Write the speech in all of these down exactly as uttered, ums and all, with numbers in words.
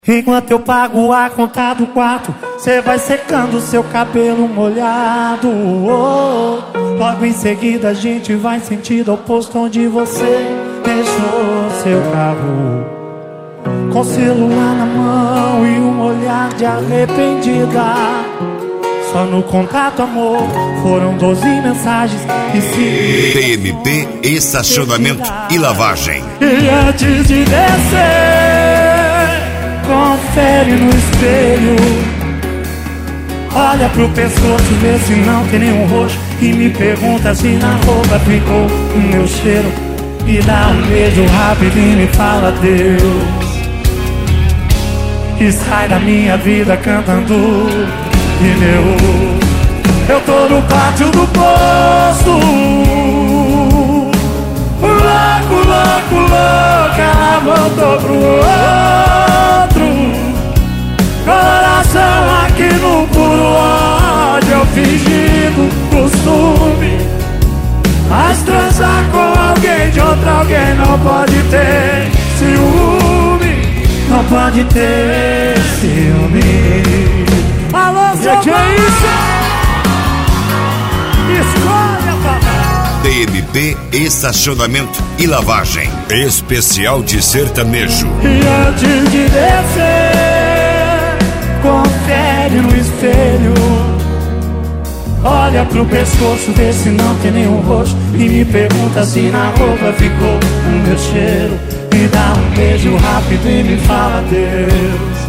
Enquanto eu pago a conta do quarto, cê vai secando seu cabelo molhado. Oh, logo em seguida a gente vai sentido ao posto onde você deixou seu carro, com celular na mão e um olhar de arrependida. Só no contato, amor, foram doze mensagens e se T M P, estacionamento e lavagem. E antes de descer, confere no espelho, olha pro pescoço, vê se não tem nenhum roxo, e me pergunta se na roupa ficou o meu cheiro. Me dá um beijo rápido e me fala adeus, e sai da minha vida cantando pneu. Eu tô no pátio do posto, louco, louco, louco, ela voltou pro outro. Coração aqui no puro ódio, eu fingindo costume, mas transar com alguém de outro alguém não pode ter ciúme, não pode ter ciúme. Alô, Zé, que é isso? Escolha, papai. T M P, estacionamento e lavagem. Especial de sertanejo. E antes de descer, confere no espelho, olha pro pescoço, vê se não tem nenhum roxo, e me pergunta se na roupa ficou o meu cheiro. Me dá um beijo rápido e me fala adeus,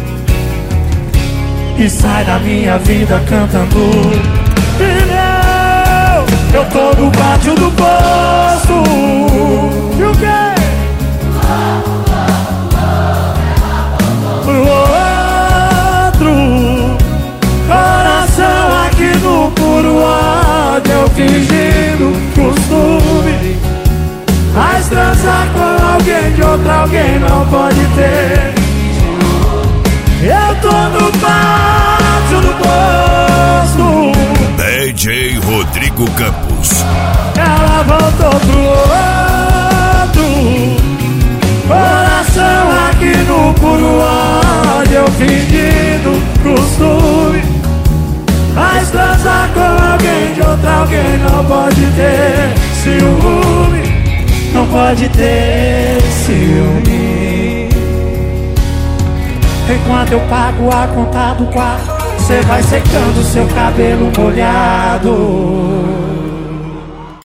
e sai da minha vida cantando pneu. Eu tô no pátio do posto, e o quê? Pro outro. Coração aqui no puro ódio, eu fingindo costume, mas transar com alguém de outro alguém não pode ter. Eu tô no pátio do posto, D J Rodrigo Campos. ela voltou pro outro. Coração aqui no puro ódio, eu fingindo costume, mas transar com alguém de outro alguém não pode ter ciúme, não pode ter ciúme. Enquanto eu pago a conta do quarto, cê vai secando seu cabelo molhado.